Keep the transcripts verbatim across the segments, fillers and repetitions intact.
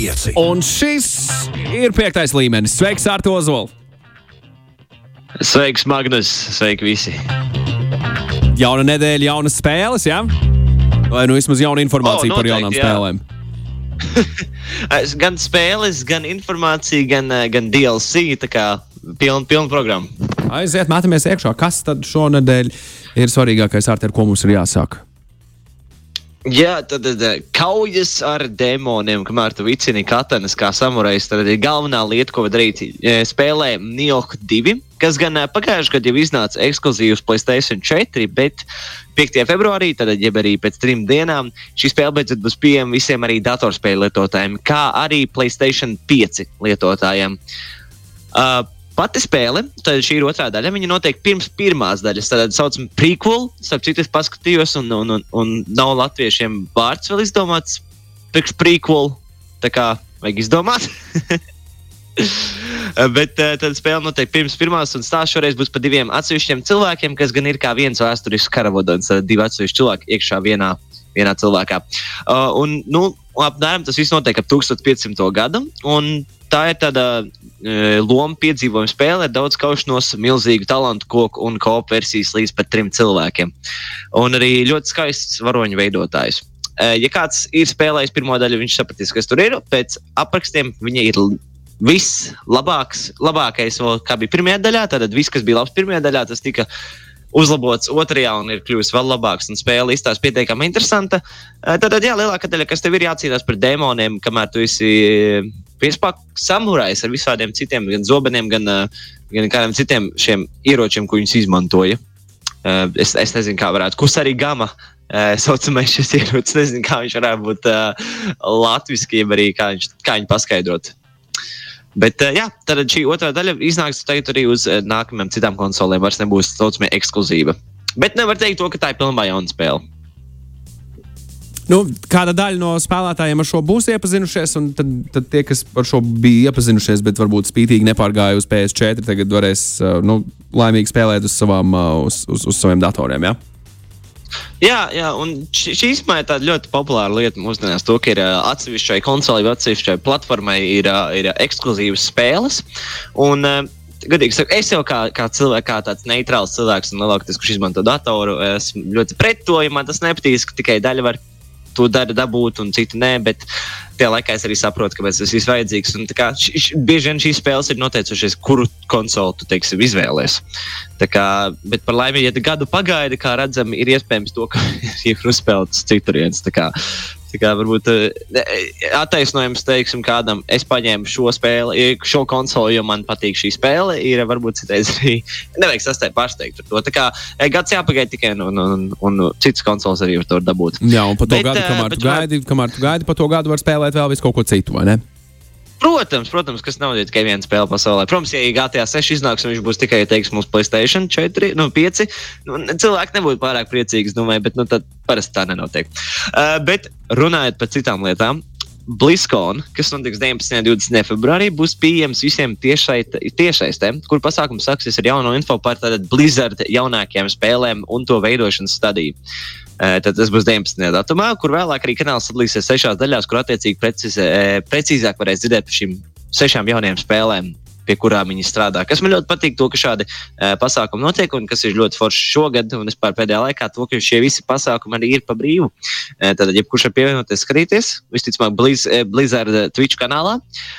Un šis ir piektais līmenis. Sveiks, Arto Ozolu! Sveiks, Magnus! Sveiki visi! Jauna nedēļa, jaunas spēles, jā? Ja? Vai nu vismaz jauna informācija oh, noteikti, par jaunām jā. spēlēm? Gan spēles, gan informācija, gan, gan D L C, tā kā pilna, pilna programma. Aiziet, mētamies iekšā. Kas tad šonedēļ ir svarīgākais, Arti, ar ko mums ir jāsāk? Jā, tad, tad kaujas ar dēmoniem, kamēr tu vicini katanas kā samurajs, tad ir galvenā lieta, ko var darīt. Spēlē Nioh divi, kas gan pagājušajā gadā jau iznāca ekskluzīvs PlayStation četri, bet piektajā februārī, tad jeb arī pēc trim dienām, šī spēle beidzot būs pieejama visiem arī datorspēļu lietotājiem, kā arī PlayStation pieci lietotājiem. Uh, Pati spēle, tad šī ir otrā daļa, viņa notiek pirms pirmās daļas, tad saucam prequel, starp citu es paskatījos un, un, un, un nav latviešiem vārds vēl izdomāts, priekš prequel, tā kā vajag izdomāt. Bet tad spēle notiek pirms pirmās un stāsts šoreiz būs par diviem atsevišķiem cilvēkiem, kas gan ir kā viens vēsturisks karavadons, divi atsevišķi cilvēki iekšā vienā, vienā cilvēkā. Uh, un, nu, apmēram tas viss notiek ap tūkstoš piecsimto gadu, un tā ir tāda e, loma piedzīvojuma spēle ar daudz kaušanos, milzīgu talantu koku un koopu versijas līdz pat trim cilvēkiem. Un arī ļoti skaists varoņu veidotājs. E, ja kāds ir spēlējis pirmo daļu, viņš sapratīs, kas tur ir. Pēc aprakstiem viņa ir viss labāks, labākais, vēl, kā bija pirmajā daļā. Tātad viss, kas bija labs pirmajā daļā, tas tika uzlabots otrajā un ir kļuvis vēl labāks, un spēle izstās pietiekami interesanta. Tātad, jā, lielākā daļa, kas tev ir jācīnās par dēmoniem, kamēr tu esi piespāk samurājs ar visādiem citiem, gan zobeniem, gan, gan kādiem citiem šiem ieročiem, ko viņus izmantoja. Es, es nezinu, kā varētu, kus arī gama saucamais šis ierocis, nezinu, kā viņš varētu būt latviski, jeb arī kā viņš, kā viņu paskaidrot. Bet, jā, tad šī otrā daļa iznāks tagad arī uz nākamajām citām konsolēm, vairs nebūs saucamie ekskluzīva. Bet nevar teikt to, ka tā ir pilnībā jauna spēle. Nu, kāda daļa no spēlētājiem ar šo būs iepazinušies, un tad, tad tie, kas par šo bija iepazinušies, bet varbūt spītīgi nepārgāja uz P S četri, tagad varēs nu, laimīgi spēlēt uz, savām, uz, uz, uz saviem datoriem, jā? Jā, jā, un šī, šī īstenībā ir tāda ļoti populāra lieta mūsdienās, to, ka ir atsevišķai konsolei, atsevišķai platformai ir, ir ekskluzīvas spēles, un godīgi saku, es jau kā, kā cilvēks, kā tāds neitrāls cilvēks un lielākoties, kurš izmanto datoru, esmu ļoti pret to, ja man tas nepatīs, ka tikai daļa var to dara dabūt un citu nē, bet tajā laikā es arī saprotu, kāpēc tas viss vajadzīgs. Un tā kā š, š, bieži vien šīs spēles ir noteicušies, kuru konsoli tu, teiksim, izvēlies. Tā kā, bet par laimi, ja gadu pagaida, kā redzam, ir iespējams to, ka ir uzspēlētas citurienes. Tā kā, tā kā varbūt attaisnojums, teiksim, kādam, es paņēmu šo spēli, šo konsoli, jo man patīk šī spēle, ir varbūt citais arī, nevajag sastāj pārsteigt par to. Tā kā gads jāpagaida tikai, un, un, un citas konsoles arī var to dabūt. Jā, un pa to bet, gadu, kamēr, bet, tu gaidi, kamēr tu gaidi, pa to gadu var spēlēt vēl visu kaut ko citu, vai ne? Protams, protams, kas nav tikai viena spēle pasaulē. Protams, ja G T A seši iznāks, un viņš būs tikai, teiksim, uz PlayStation četri, nu, pieci, nu, cilvēki nebūtu pārāk priecīgi, es domāju, bet, nu, tad parasti tā nenotiek. Uh, bet runājot par citām lietām, BlizzCon, kas notiks deviņpadsmitajā un divdesmitajā februārī, būs pieejams visiem tiešsaistē, kur pasākums sāksies ar jauno info par tātad Blizzard jaunākajām spēlēm un to veidošanas stadiju. Tad tas būs deviņpadsmitajā datumā, kur vēlāk arī kanāls sadalīsies sešās daļās, kur attiecīgi preciz, precīzāk varēs dzirdēt par šīm sešām jaunajām spēlēm, pie kurām viņi strādā. Kas man ļoti patīk to, ka šādi uh, pasākumi notiek un kas ir ļoti forši šogad un vispār pēdējā laikā to, ka šie visi pasākumi arī ir pa brīvu. Uh, tad, jebkurš var pievienoties skatīties, visticamāk Blizz, Blizzard Twitch kanālā.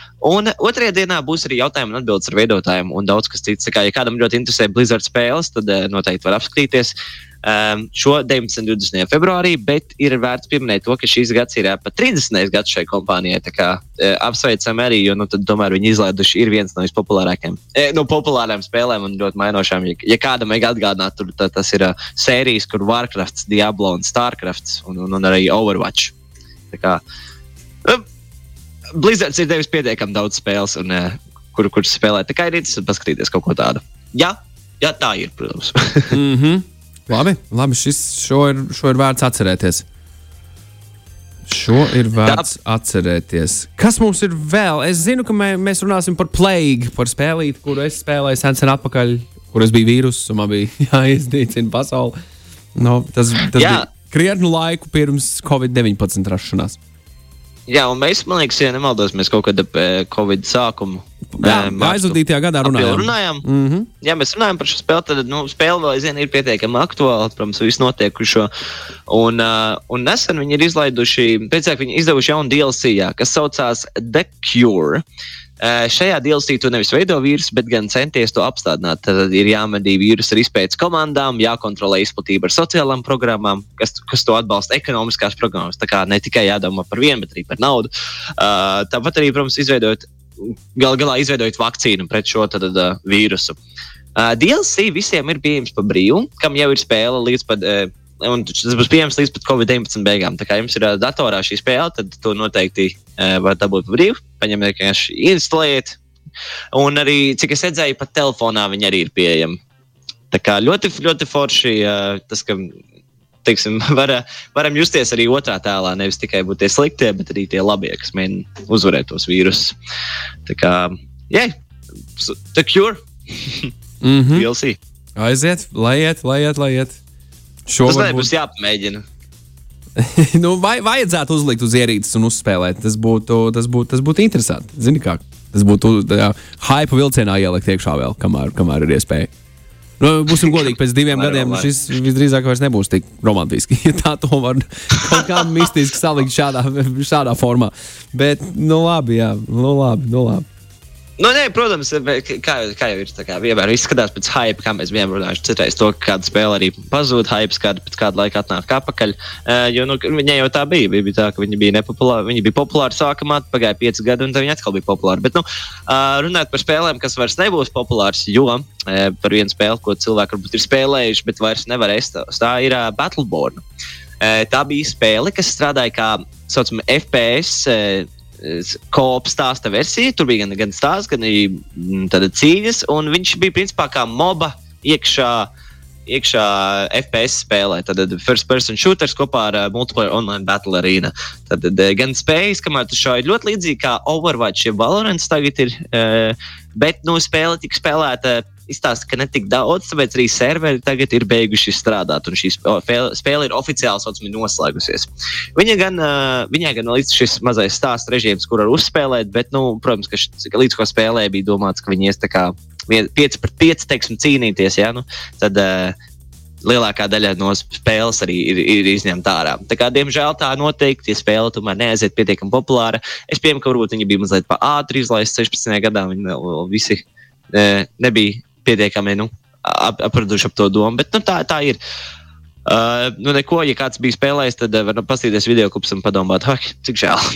Un otrajā dienā būs arī jautājumi un atbildes ar veidotājiem un daudz kas cits. Kā, ja kādam ļoti interesē Blizzard spēles, tad uh, noteikti var apskatīties um, šo deviņpadsmitajā un divdesmitajā februārī, bet ir vērts pieminēt to, ka šīs gads ir uh, pat trīsdesmitais gads šai kompānijai. Tā kā uh, apsveicam arī, jo nu, tad, tomēr viņi izlaiduši ir viens no vispopulārākajiem, eh, no populārām spēlēm un ļoti mainošām. Ja, ja kādam vajag atgādināt, tur tā, tas ir uh, sērijas, kur Warcrafts, Diablo un Starcrafts un, un, un arī Overwatch. Tā kā uh, Blizzards ir devis pietiekami daudz spēles, un, uh, kur, kur spēlēt. Tā kā ir interesanti paskatīties kaut ko tādu. Jā, jā tā ir, protams. mm-hmm. Labi, labi šis, šo, ir, šo ir vērts atcerēties. Šo ir vērts tā. atcerēties. Kas mums ir vēl? Es zinu, ka mē, mēs runāsim par Plague, par spēlīti, kuru es spēlēju sen sen atpakaļ, kur es biju vīrus, un man bija jāizdīcina pasauli. No, tas tas bija krietnu laiku pirms covid deviņpadsmit rašanās. Jā, un mēs, man liekas, ja nemaldos, mēs kaut kādā Covid sākumu. Jā, aizvadītajā gadā runājām. runājām. Mm-hmm. Jā, mēs runājām par šo spēli, tad, nu, spēle vēl aizvien ir pietiekami aktuāla, protams, visu notiekušo. Un, uh, un nesen viņi ir izlaiduši, pēcāk viņi izdevuši jaunu D L C, jā, kas saucās The Cure. Uh, šajā D L C tu nevis veido vīrusu, bet gan centies to apstādināt. Tad ir jāmedī vīrusu ar izpētes komandām, jākontrolē izplatība ar sociālām programmām, kas, kas to atbalsta ekonomiskās programmas. Tā kā ne tikai jādomā par vienu, bet arī par naudu. Uh, tāpat arī, protams, izveidot, gal galā izveidojot vakcīnu pret šo tad, uh, vīrusu. Uh, D L C visiem ir pieejams pa brīvu, kam jau ir spēle līdz pat... Uh, Un tas būs pieejams līdz pat Covid deviņpadsmit beigām. Tā kā jums ir uh, datorā šī spēle, tad to noteikti uh, var dabūt pa brīvu. Paņemiet, vienkārši instalējiet. Un arī, cik es redzēju, pat telefonā viņi arī ir pieejami. Tā kā ļoti, ļoti forši uh, tas, ka, teiksim, var, varam justies arī otrā tēlā. Nevis tikai būt tie sliktie, bet arī tie labie, kas mēģina uzvarēt tos vīrusus. Tā kā, jā, yeah, The Cure. Mm-hmm. D L C. Aiziet, laiet, laiet, laiet. Šo tas varbūt... nebūs jāpamēģina. nu, vai, vajadzētu uzlikt uz ierīces un uzspēlēt. Tas būtu, tas būtu, tas būtu interesanti. Zini kā? Tas būtu jā, hype vilcienā ielikt iekšā vēl, kamēr, kamēr ir iespēja. Nu, būsim godīgi, pēc diviem gadiem šis visdrīzāk vairs nebūs tik romantiski. Ja tā to var kaut kā mistiski salikt šādā, šādā formā. Bet, nu labi, jā. Nu labi, nu labi. Nu, nē, protams, kā, kā jau ir, tā kā vienmēr izskatās pēc hype, kā mēs bijām runājuši citreiz to, ka kāda spēle arī pazūd hype, kāda pēc kāda laika atnāk apakaļ, uh, jo, nu, viņai jau tā bija, bija tā, ka viņi bija nepopulāri, viņi bija populāri sākumā, pagāja pieci gadi, un tad viņi atkal bija populāri, bet, nu, uh, runāt par spēlēm, kas vairs nebūs populārs, jo uh, par vienu spēli, ko cilvēki varbūt ir spēlējuši, bet vairs nevarēs, tā ir uh, Battleborn. Uh, tā bija spēle, kas strādāja kā, saucam, F P S, uh, ko-op stāsta versija, tur bija gan, gan stāsts, gan arī tāda cīņas, un viņš bija principā kā moba iekšā, iekšā F P S spēlē, tad first person shooters kopā ar uh, multiplayer online battle arena. Tad uh, gan spējas, kamēr tu šauj ļoti līdzīgi kā Overwatch, ja Valorants tagad ir, uh, bet, nu, spēle tika spēlēta izstāsta, ka ne tik daudz, tāpēc arī serveri tagad ir beiguši strādāt, un šī spēle, spēle ir oficiāli saucami noslēgusies. Viņa gan, uh, viņai gan līdz šis mazais stāsts režīms, kur var uzspēlēt, bet, nu, protams, ka š, līdz ko spēlē bija domāts, ka viņi ies tā kā pieci pret pieci, teiksim, cīnīties, ja, nu, tad uh, lielākā daļa no spēles arī ir, ir izņemta ārā. Tā kā, diemžēl tā noteikti, ja spēle tomēr neaiziet pietiekami populāra, es pieņemu, ka varbūt viņi bija mazliet pa ātri izlaist sešpadsmitajā gadā, viņi visi uh, nebija pietiekami nu, ap, apraduši ap to domu, bet nu, tā, tā ir. Uh, nu, neko, ja kāds bija spēlējis, tad uh, var pastīties videoklips un padomāt, ak, cik žēl.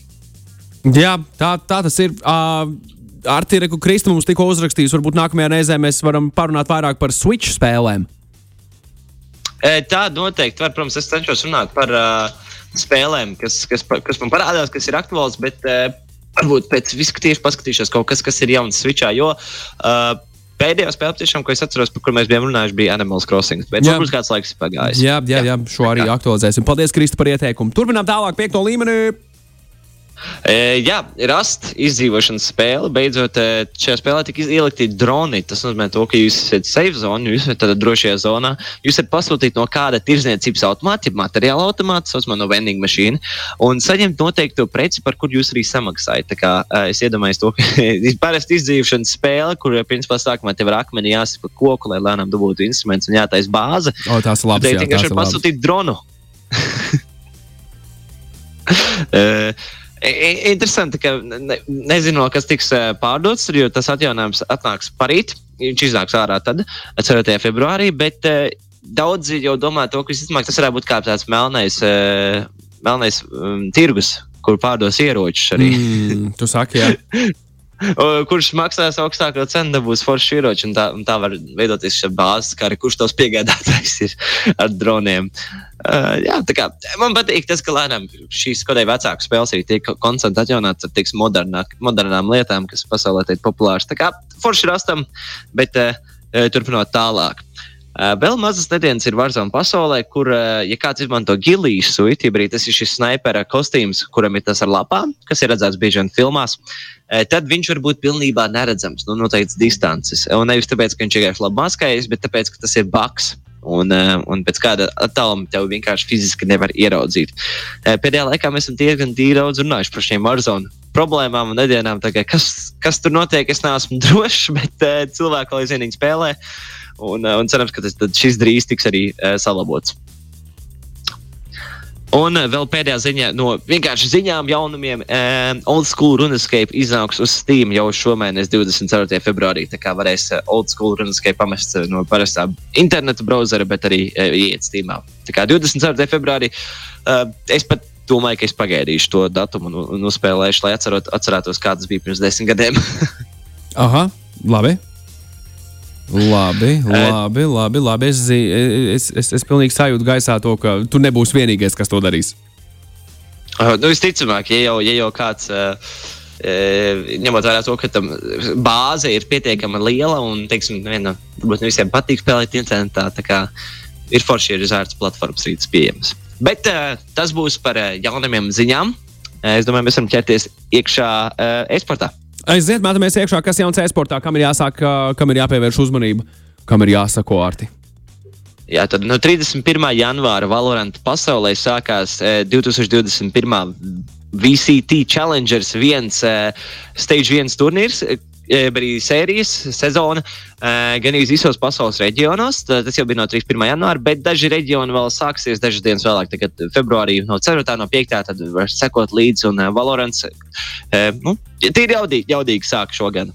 Jā, tā, tā tas ir. Uh, Artireku Kristi mums tikko uzrakstījis, varbūt nākamajā reizē mēs varam parunāt vairāk par Switch spēlēm. E, tā noteikti var, protams, es cenšos runāt par uh, spēlēm, kas, kas, kas man parādās, kas ir aktuāls, bet uh, varbūt pēc visu tieši paskatīšos kaut kas, kas ir jauns Switchā, jo uh, pēdējā spēle, tiešām, ko es atceros, par kur mēs bijām runājuši, bija Animals Crossing. Bet varbūt kāds laiks ir pagājis. Jā, jā, jā, šo arī aktualizēsim. Paldies, Kristi, par ieteikumu. Turpinām tālāk piekto līmenī. E, jā, Rust izdzīvošanas spēle. Beidzot, šajā spēlē tika ielikti droni. Tas nozīmē to, ka jūs esat safe zone, jūs esat tādā drošajā zonā. Jūs esat pasūtīti no kāda tirdzniecības automāta, ja materiāla automāta, saucamā no vending mašīna, un saņemt noteikto preci, par kur jūs arī samaksājat. Tā kā es iedomājos to, ka parasti izdzīvošanas spēle, kur, principā, sākumā tev ar akmeni jāsaka koku, lai lēnām dabūtu instruments un jātais bāze. O, tās ir labas, jā, tās ir labas. Pasūtīt dronu. uh, Interesanti, ka ne, nezinu, kas tiks pārdots, jo tas atjauninājums atnāks parīt. Viņš iznāks ārā tad, ceturtajā februārī, bet uh, daudzi jau domā to, ka visticamāk tas varētu būt kā tāds melnais, uh, melnais um, tirgus, kur pārdos ieročus arī. Mm, tu saki, jā. Kurš maksās augstāko cenu, dabūs forši ieroči, un tā, un tā var veidoties šī bāzes, kā arī kurš tavs piegādātājs ir ar droniem. Uh, jā, tā kā man patīk tas, ka lēnām šīs kodai vecāku spēles arī tiek konstanti atjaunāts ar tiks modernāk, modernām lietām, kas pasaulē tiek populārs. Tā kā forši rastam, bet uh, turpinot tālāk. Uh, vēl mazas nedēļas ir Warzone pasaulē, kur, uh, ja kāds izmanto gilijas suiti, ja tas ir šis snaipera kostīms, kuram ir tas ar lapām, kas ir redzēts bieži vien filmās, uh, tad viņš var būt pilnībā neredzams, nu, noteikts distances. Un nevis tāpēc, ka viņš vienkārši labi maskējas, bet tāpēc, ka tas ir bugs. un, un pēc kāda attāluma tev vienkārši fiziski nevar ieraudzīt. Pēdējā laikā mēs esam diezgan daudz runājuši par šiem Warzone problēmām un nedēļām, tā kā kas, kas tur notiek, es neesmu drošs, bet uh, cilvēki vēl aizvienīgi spēlē, un, uh, un cerams, ka tas, šis drīz tiks arī uh, salabots. Un uh, vēl pēdējā ziņā, no vienkārši ziņām jaunumiem, uh, Old School RuneScape iznāks uz Steam jau šomēnes divdesmit ceturtajā februārī, tā kā varēs uh, Old School RuneScape pamest uh, no parastā interneta brauzera, bet arī uh, iet Steamā. Tā kā divdesmit ceturtajā februārī uh, es pat domāju, ka es pagaidīšu to datumu un, un uzspēlēšu, lai atcerot, atcerētos, kā tas bija pirms desmit gadiem. Aha, labi. Labi, labi, labi, labi. Es, es, es, es pilnīgi sajūtu gaisā to, ka tu nebūsi vienīgais, kas to darīs. Uh, nu, visticamāk, ja jau, ja jau kāds, uh, uh, ņemot vērā to, ka tam bāze ir pietiekama liela un, teiksim, viena, varbūt ne visiem patīk spēlēt internetā, tā kā ir forši ir izvērts platformas rītas pieejamas. Bet uh, tas būs par uh, jaunamiem ziņām. Uh, es domāju, mēs varam ķerties iekšā uh, e-sportā. Aiziet, mētamies iekšā, kas jauns e-sportā, kam ir jāsāk, uh, kam ir jāpievērš uzmanība, kam ir jāsako ārti. Jā, tad no trīsdesmit pirmā janvāra Valorant pasaulē sākās uh, divtūkstoš divdesmit pirmā V C T Challengers viens uh, Stage viens turnīrs, arī sērijas sezona gan arī visos pasaules reģionos. Tas jau bija no trīsdesmit pirmā janvāra, bet daži reģioni vēl sāksies dažas dienas vēlāk. Tagad februārī no ceturtā, no piektā tad var sekot līdzi un Valorants nu, tīri jaudīgi, jaudīgi sāk šogad.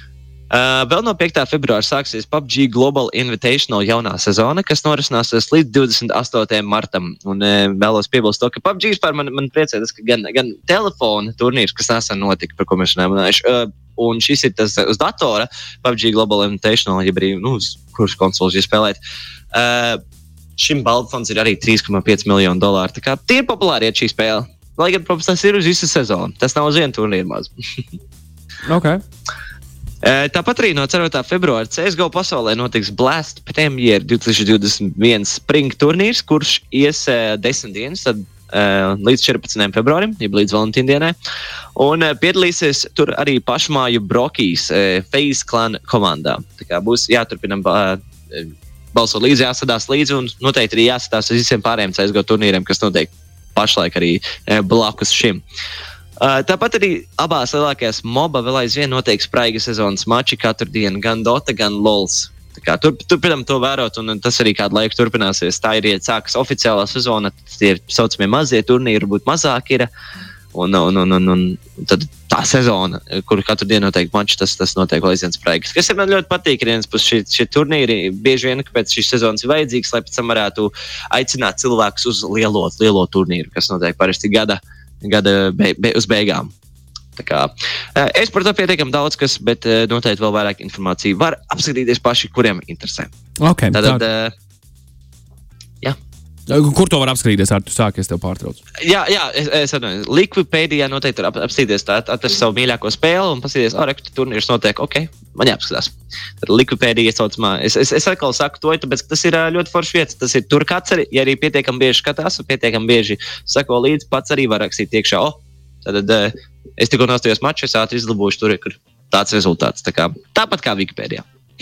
Vēl no piektā februāra sāksies P U B G Global Invitational jaunā sezona, kas norisināsies līdz divdesmit astotajam martam. Un vēlos piebilst to, ka P U B G vispār man, man priecē tas, ka gan, gan telefona turnīrs, kas nesen notika, par ko mēs runājam, un šis ir tas uz datora, P U B G Global Invitational, ja arī, nu, uz kurš konsoles ir spēlēt. Uh, šim balvfonds ir arī trīs komats pieci miljonu dolāru. Tā kā tie ir populāri iet šī spēle. Lai gan, protams, tas ir uz visu sezonu. Tas nav uz vienu turnīru maz. Okay. Uh, tāpat arī no ceturtā februāra C S G O pasaulē notiks Blast Premier divtūkstoš divdesmit viens Spring turnīrs, kurš ies uh, desmit dienas, tad Uh, līdz četrpadsmitajam februārim, jeb līdz Valentīna dienai. Un uh, piedalīsies tur arī pašmāju Brokīs uh, FaZe Clan komandā. Tā kā būs jāturpina uh, balsot līdzi, jāsadās līdzi un noteikti arī jāsadās uz visiem pārējiem C S G O turnīriem, kas notiek pašlaik arī uh, blakus šim. Uh, tāpat arī abās lielākajās MOBA vēl aizvien notiek spraiga sezonas mači katru dienu, gan Dota, gan LoLs. Kā, tur, turpinam to vērot, un tas arī kādu laiku turpināsies. Tā ir, ja sākas oficiālā sezona, tie ir saucamie mazie turnīri, varbūt mazāk ir, un, un, un, un, un tad tā sezona, kur katru dienu notiek mači, tas, tas notiek vēl aizvien spraigas. Kas man ļoti patīk, ir viens pus šie, šie turnīri, bieži vien, kāpēc šīs sezonas ir vajadzīgs, lai pēc tam varētu aicināt cilvēkus uz lielo, lielo turnīru, kas notiek parasti gada, gada be, be, uz beigām. Tā kā, es par to pietiekam daudz kas, bet noteikti vēl vairāk informāciju var apskatīties paši, kuriem interesē. Okay, Tātad, tā... jā. Kur to var apskatīties, ar tu sākies tev pārtrauc? Jā, jā, es, es atvainojos. Liquipēdijā noteikti var ap, apskatīties, tā atrast savu mīļāko spēli un paskatīties, ā, rektu turnīrs notiek, ok, man jāapskatās. Tad Liquipēdija saucamā, es, es, es atkal saku to, tāpēc, ka tas ir ļoti foršs vietas, tas ir tur kāds arī, ja arī pietiekam bieži skatās un pietiekam bieži sako līdzi, pats arī var rakstīt iekšā, o, tad, es tikko nostājos maču, es ātri izlabošu tur, kur tāds rezultāts. Tā kā, tāpat kā Wikipēdijā.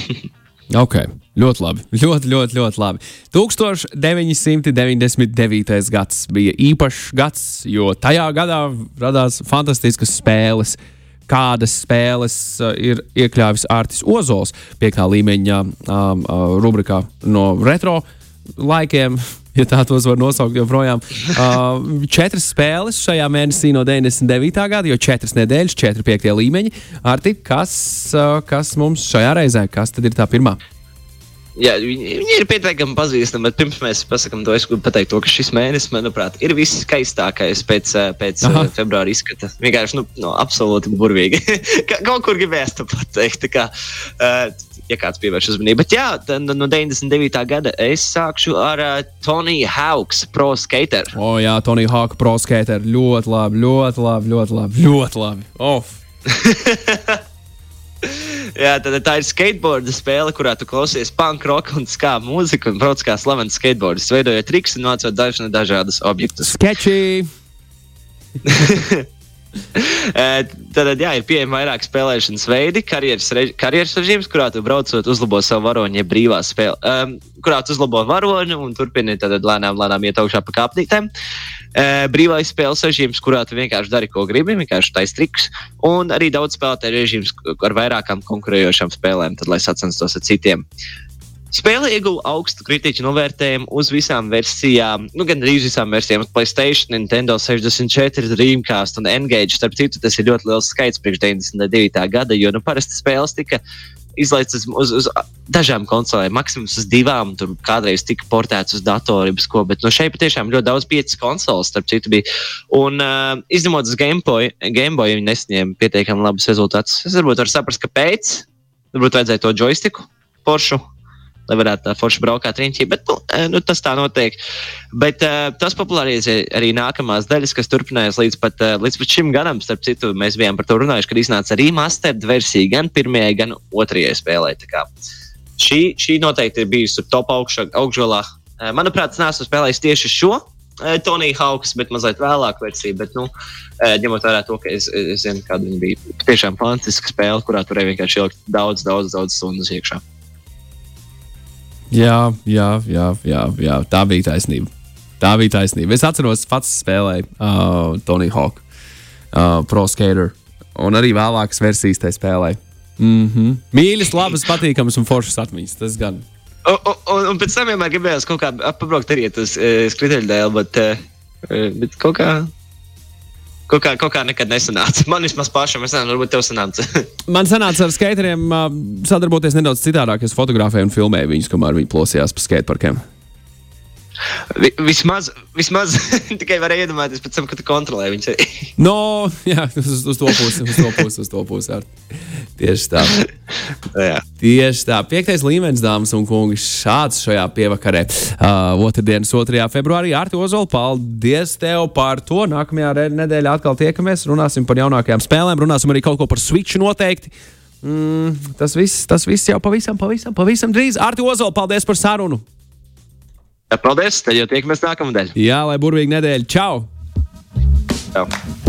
Ok, ļoti labi. Ļoti, ļoti, ļoti labi. tuksstoš deviņsimt deviņdesmit devītais gads bija īpašs gads, jo tajā gadā radās fantastiskas spēles. Kādas spēles uh, ir iekļāvis Artis Ozols piektā līmeņa um, uh, rubrikā no retro laikiem, ja tā tos var nosaukt joprojām. Uh, četras spēles šajā mēnesī no deviņdesmit devītā gada, jo četras nedēļas, četri piektie līmeņi. Arti, kas, uh, kas mums šajā reizē, kas tad ir tā pirmā? Jā, viņi, viņi ir pietiekami pazīstami, bet pirms mēs pasakām to, es gribu pateikt to, ka šis mēnesis, manuprāt, ir viskaistākais pēc, pēc februāra izskata. Vienkārši, nu, no, absolūti burvīgi. Kaut kur gribējās to pateikt, tā kā, uh, ja kāds pievērš uzmanību. Bet jā, no deviņdesmit devītā gada es sākšu ar uh, Tony Hawk's Pro Skater. O jā, Tony Hawk Pro Skater. Ļoti labi, ļoti labi, ļoti labi, ļoti labi. Off. Jā, tad tā ir skateboarda spēle, kurā tu klausies punk rock un skā mūziku un brauc kā slavens skateboardis, veidojot triks un mācot dažna dažādas objektus. Sketchy! Tad, jā, ir pieejami vairāk spēlēšanas veidi, karjeras, reži, karjeras režīms, kurā tu braucot uzlabo savu varoni, ja brīvā spēle, um, kurā tu uzlabo varoni un turpini tad lēnām, lēnām iet augšā pa kāpnītēm. Uh, brīvais spēles režīms, kurā tu vienkārši dari, ko gribi, vienkārši tais triks, un arī daudz spēlētāju režīms ar vairākām konkurējošām spēlēm, tad, lai sacenstos ar citiem. Spēle ieguva augstu kritiķu novērtējumu uz visām versijām, nu gan arī uz visām versijām, uz PlayStation, Nintendo sešdesmit četri, Dreamcast un N-Gage. Starp citu, tas ir ļoti liels skaits priekš deviņdesmit devītā gada, jo nu parasti spēles tika izlaistas uz, uz, uz dažām konsolēm, maksimums uz divām, tur kādreiz tika portēts uz datoru, ko, bet no šeit patiešām ļoti daudz piecas konsoles, starp citu bija. Un uh, izņemot uz Game Boy, Game Boy viņi nesņēma pietiekami labus rezultātus. Es varbūt varu saprast, kāpēc. Varbūt vajadzēja to joystiku poršu, lai varētu tā forši braukāt riņķī, bet nu, nu, tas tā notiek. Bet uh, tas popularizēja arī nākamās daļas, kas turpinājās līdz pat, uh, līdz pat šim gadam. Starp citu, mēs bijām par to runājuši, kad iznāca remastered versija gan pirmajai, gan otrajai spēlē. Tā kā šī, šī noteikti ir bijusi top augšā, augšgalā. Uh, manuprāt, es neesmu spēlējis tieši šo uh, Tony Hawk's, bet mazliet vēlāk versiju. Bet, nu, uh, ņemot vērā to, ka es, es zinu, kāda viņa bija tiešām fantastiska spēle, kurā turēja vienkārši ielikt daudz, daudz, daudz stundas iekšā. Jā, jā, jā, jā, jā, tā bija taisnība. Tā bija taisnība. Es atceros, pats spēlēju uh, Tony Hawk, uh, Pro Skater, un arī vēlākas versijas tai spēlēju. Mm-hmm. Mīļas, labas, patīkamas un foršas atmiņas. Tas gan. Un, un, un pēc tam vienmēr gribējās kaut kā pabraukt arī uz uh, skriteļdēlu, bet, uh, bet kaut kā... Kaut kā, kaut kā nekad nesanāca. Man vismaz pašam, es nezinu, varbūt tev sanāca. Man sanāca ar skateriem uh, sadarboties nedaudz citādāk. Es fotografēju un filmēju viņus, kamēr viņi plosījās pa skateparkiem. Vi, vismaz, vismaz tikai varēja iedomāties pēc tam, ka tu kontrolē viņus arī. No, jā, uz, uz to pusi, uz to pusi, uz to pusi. Ar. Tieši tā. Jā. Tieši tā. Piektais līmenis, dāmas un kungi, šāds šajā pievakarē. Uh, otrdienas otrajā februārī. Arti Ozol, paldies tev par to. Nākamajā nedēļā atkal tiekamies. Runāsim par jaunākajām spēlēm. Runāsim arī kaut ko par Switch noteikti. Mm, tas viss, tas viss jau pavisam, pavisam, pavisam drīz. Arti Ozol, paldies par sarunu. Paldies, tad jau tiekamies nākamnedēļ. Jā, lai burvīgi nedēļa. Čau! Čau!